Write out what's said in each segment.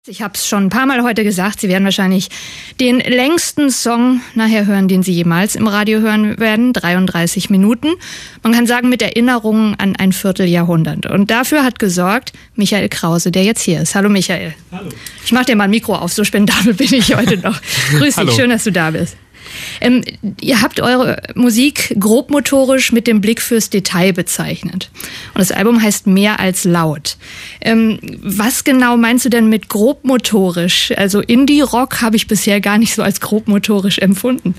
Ich habe es schon ein paar Mal heute gesagt, Sie werden wahrscheinlich den längsten Song nachher hören, den Sie jemals im Radio hören werden, 33 Minuten. Man kann sagen, mit Erinnerungen an ein Vierteljahrhundert. Und dafür hat gesorgt Michael Krause, der jetzt hier ist. Hallo Michael. Hallo. Ich mache dir mal ein Mikro auf, so spendabel bin ich heute noch. Grüß dich, schön, dass du da bist. Ihr habt eure Musik grobmotorisch mit dem Blick fürs Detail bezeichnet. Und das Album heißt Mehr als laut. Was genau meinst du denn mit grobmotorisch? Also Indie-Rock habe ich bisher gar nicht so als grobmotorisch empfunden.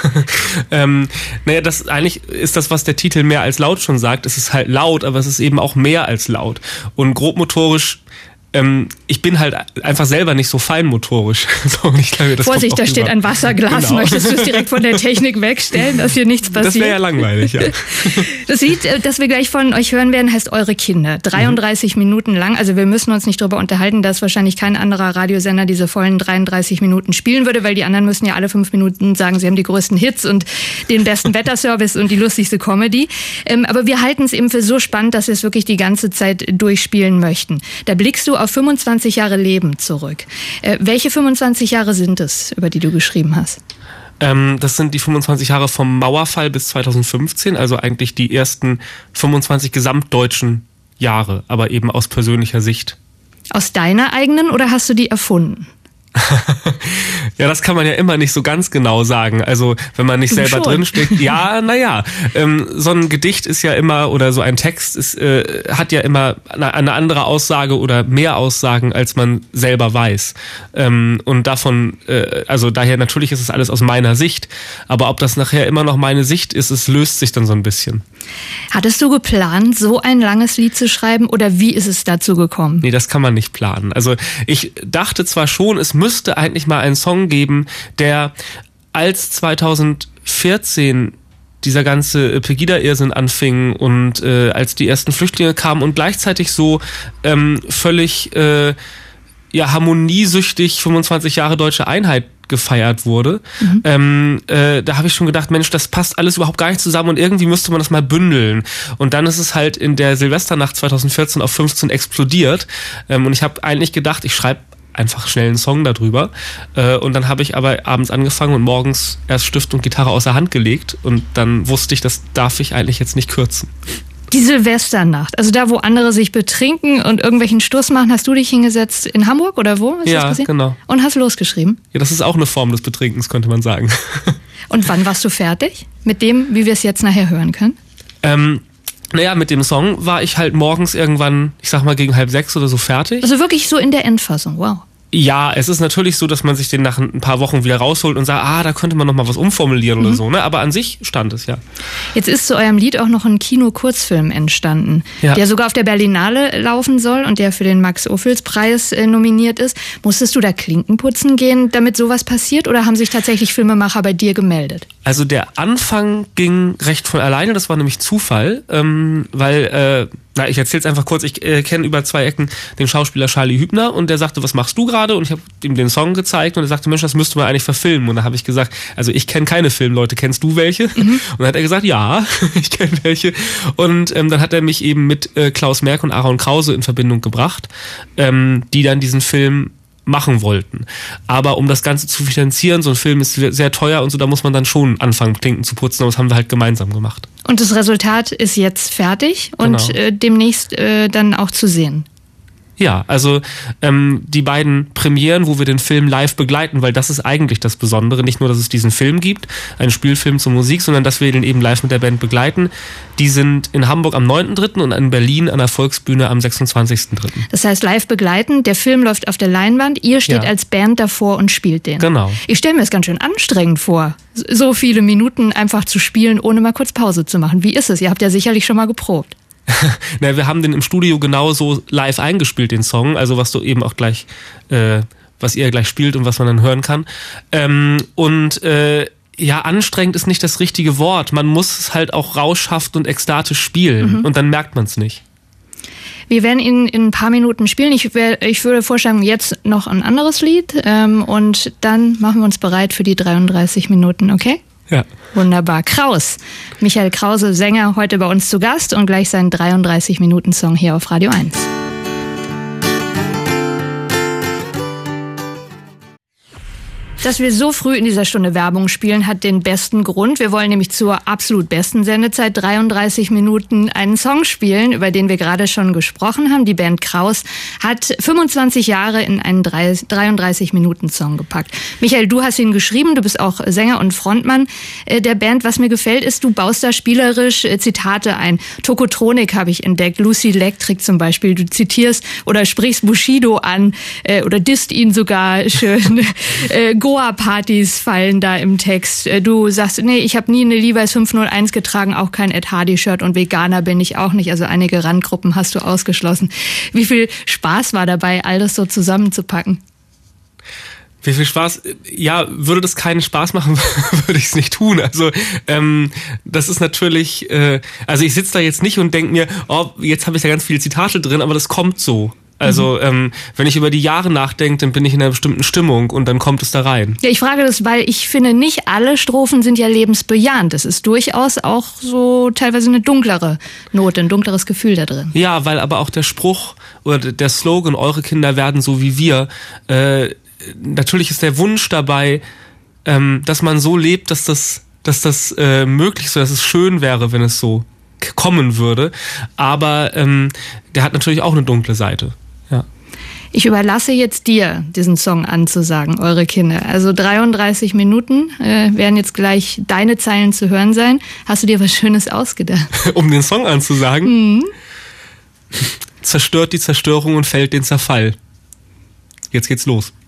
Naja, das eigentlich ist das, was der Titel Mehr als laut schon sagt. Es ist halt laut, aber es ist eben auch mehr als laut. Und grobmotorisch, ich bin halt einfach selber nicht so feinmotorisch. So, ich glaube, das Vorsicht, da steht ein Wasserglas. Genau. Möchtest du es direkt von der Technik wegstellen, dass hier nichts passiert? Das wäre ja langweilig, ja. Das Lied, das wir gleich von euch hören werden, heißt Eure Kinder. 33 Minuten lang. Also wir müssen uns nicht darüber unterhalten, dass wahrscheinlich kein anderer Radiosender diese vollen 33 Minuten spielen würde, weil die anderen müssen ja alle 5 Minuten sagen, sie haben die größten Hits und den besten Wetterservice und die lustigste Comedy. Aber wir halten es eben für so spannend, dass wir es wirklich die ganze Zeit durchspielen möchten. Da blickst du auf 25 Jahre Leben zurück. Welche 25 Jahre sind es, über die du geschrieben hast? Das sind die 25 Jahre vom Mauerfall bis 2015, also eigentlich die ersten 25 gesamtdeutschen Jahre, aber eben aus persönlicher Sicht. Aus deiner eigenen oder hast du die erfunden? Ja, das kann man ja immer nicht so ganz genau sagen. Also, wenn man nicht selber drinsteckt. Ja, naja. So ein Gedicht ist ja immer, oder so ein Text ist, hat ja immer eine andere Aussage oder mehr Aussagen, als man selber weiß. Und davon, also daher natürlich ist es alles aus meiner Sicht. Aber ob das nachher immer noch meine Sicht ist, es löst sich dann so ein bisschen. Hattest du geplant, so ein langes Lied zu schreiben, oder wie ist es dazu gekommen? Nee, das kann man nicht planen. Also, ich dachte zwar schon, es müsste eigentlich mal einen Song geben, der als 2014 dieser ganze Pegida-Irrsinn anfing und als die ersten Flüchtlinge kamen und gleichzeitig so völlig harmoniesüchtig 25 Jahre deutsche Einheit gefeiert wurde. Da habe ich schon gedacht, Mensch, das passt alles überhaupt gar nicht zusammen und irgendwie müsste man das mal bündeln. Und dann ist es halt in der Silvesternacht 2014 auf 15 explodiert. Und ich habe eigentlich gedacht, ich schreibe einfach schnell einen Song darüber. Und dann habe ich aber abends angefangen und morgens erst Stift und Gitarre außer Hand gelegt. Und dann wusste ich, das darf ich eigentlich jetzt nicht kürzen. Die Silvesternacht, also da, wo andere sich betrinken und irgendwelchen Stuss machen, hast du dich hingesetzt in Hamburg oder wo? Ist das passiert? Genau. Und hast losgeschrieben? Ja, das ist auch eine Form des Betrinkens, könnte man sagen. Und wann warst du fertig mit dem, wie wir es jetzt nachher hören können? Naja, mit dem Song war ich halt morgens irgendwann, ich sag mal gegen 5:30 oder so fertig. Also wirklich so in der Endfassung, wow. Ja, es ist natürlich so, dass man sich den nach ein paar Wochen wieder rausholt und sagt, da könnte man noch mal was umformulieren oder so, ne? Aber an sich stand es, ja. Jetzt ist zu eurem Lied auch noch ein Kino-Kurzfilm entstanden, der sogar auf der Berlinale laufen soll und der für den Max-Ophüls-Preis nominiert ist. Musstest du da Klinken putzen gehen, damit sowas passiert, oder haben sich tatsächlich Filmemacher bei dir gemeldet? Also der Anfang ging recht von alleine, das war nämlich Zufall, weil ich erzähl's einfach kurz, ich kenne über 2 Ecken den Schauspieler Charlie Hübner und der sagte, was machst du gerade? Und ich habe ihm den Song gezeigt und er sagte, Mensch, das müsste man eigentlich verfilmen. Und da habe ich gesagt, also ich kenne keine Filmleute, kennst du welche? Und dann hat er gesagt, ja, ich kenne welche. Und dann hat er mich eben mit Klaus Merck und Aaron Krause in Verbindung gebracht, die dann diesen Film machen wollten. Aber um das Ganze zu finanzieren, so ein Film ist sehr teuer und so, da muss man dann schon anfangen, Klinken zu putzen, aber das haben wir halt gemeinsam gemacht. Und das Resultat ist jetzt fertig und demnächst dann auch zu sehen. Ja, also die beiden Premieren, wo wir den Film live begleiten, weil das ist eigentlich das Besondere, nicht nur, dass es diesen Film gibt, einen Spielfilm zur Musik, sondern dass wir den eben live mit der Band begleiten. Die sind in Hamburg am 9.3. und in Berlin an der Volksbühne am 26.3. Das heißt live begleiten, der Film läuft auf der Leinwand, ihr steht als Band davor und spielt den. Genau. Ich stelle mir das ganz schön anstrengend vor, so viele Minuten einfach zu spielen, ohne mal kurz Pause zu machen. Wie ist es? Ihr habt ja sicherlich schon mal geprobt. Na, wir haben den im Studio genauso live eingespielt, den Song, also was du eben auch gleich, was ihr gleich spielt und was man dann hören kann. Anstrengend ist nicht das richtige Wort. Man muss es halt auch rauschhaft und ekstatisch spielen und dann merkt man es nicht. Wir werden ihn in ein paar Minuten spielen. Ich würde vorschlagen, jetzt noch ein anderes Lied und dann machen wir uns bereit für die 33 Minuten, okay? Ja. Wunderbar. Kraus. Michael Krause, Sänger, heute bei uns zu Gast und gleich seinen 33-Minuten-Song hier auf Radio 1. Dass wir so früh in dieser Stunde Werbung spielen, hat den besten Grund. Wir wollen nämlich zur absolut besten Sendezeit 33 Minuten einen Song spielen, über den wir gerade schon gesprochen haben. Die Band Kraus hat 25 Jahre in einen 33-Minuten-Song gepackt. Michael, du hast ihn geschrieben, du bist auch Sänger und Frontmann der Band. Was mir gefällt, ist, du baust da spielerisch Zitate ein. Tokotronik habe ich entdeckt, Lucy Electric zum Beispiel. Du zitierst oder sprichst Bushido an oder disst ihn sogar schön. Goa-Partys fallen da im Text. Du sagst, nee, ich habe nie eine Levi's 501 getragen, auch kein Ed Hardy-Shirt und Veganer bin ich auch nicht. Also einige Randgruppen hast du ausgeschlossen. Wie viel Spaß war dabei, all das so zusammenzupacken? Wie viel Spaß? Ja, würde das keinen Spaß machen, würde ich es nicht tun. Also das ist natürlich, also ich sitze da jetzt nicht und denke mir, oh, jetzt habe ich da ganz viele Zitate drin, aber das kommt so. Also wenn ich über die Jahre nachdenke, dann bin ich in einer bestimmten Stimmung und dann kommt es da rein. Ja, ich frage das, weil ich finde, nicht alle Strophen sind ja lebensbejahend. Es ist durchaus auch so teilweise eine dunklere Note, ein dunkleres Gefühl da drin. Ja, weil aber auch der Spruch oder der Slogan, eure Kinder werden so wie wir, natürlich ist der Wunsch dabei, dass man so lebt, dass das möglich ist, dass es schön wäre, wenn es so kommen würde. Aber der hat natürlich auch eine dunkle Seite. Ja. Ich überlasse jetzt dir, diesen Song anzusagen, eure Kinder. Also 33 Minuten werden jetzt gleich deine Zeilen zu hören sein. Hast du dir was Schönes ausgedacht? Um den Song anzusagen? Mhm. Zerstört die Zerstörung und fällt den Zerfall. Jetzt geht's los.